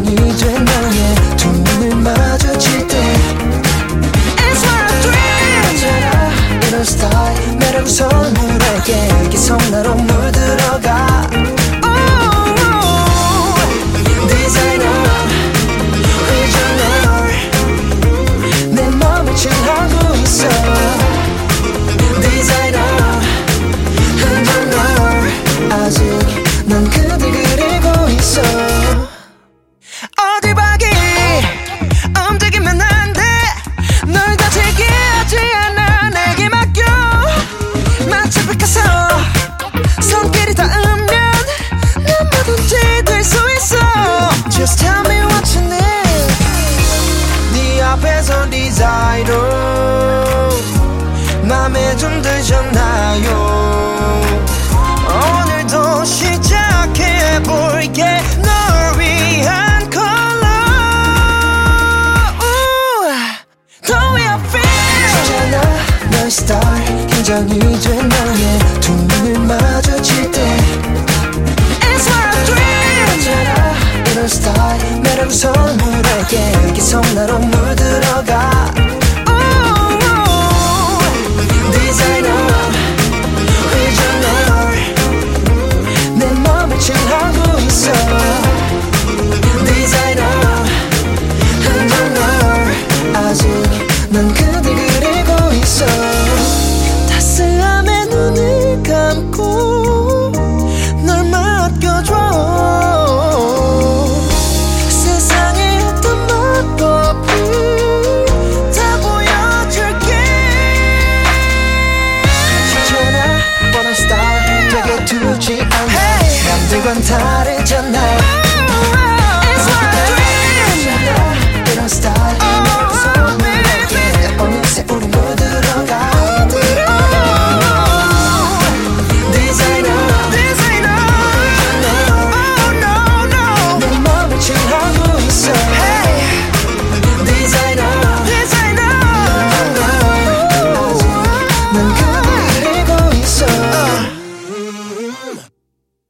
긴장이 돼 너의 두 눈을 마주칠 때 It's what I dream 언제나 이런 스타일 매력 선물할게 계속 나로 물들어가 디자이너 original 내 맘을 칠하고 있어 디자이너 original 아직 난 그댈 그리고 있어 어딜 봐기 움직이면 안 돼 널 다치게 하지 않아 내게 맡겨 마치 피카소 손길이 닿으면 난 뭐든지 될 수 있어 Just tell me what you need 네 앞에서 디자이너 맘에 좀 드셨나요 오늘도 시작해볼게 널 위한 컬러 The way I feel 언제나 너의 스타일 긴장이 돼 너의 두 눈을 마주칠 때 It's what I dream 언제나 이런 스타일 매력 선물할게 계속 나로 물들어가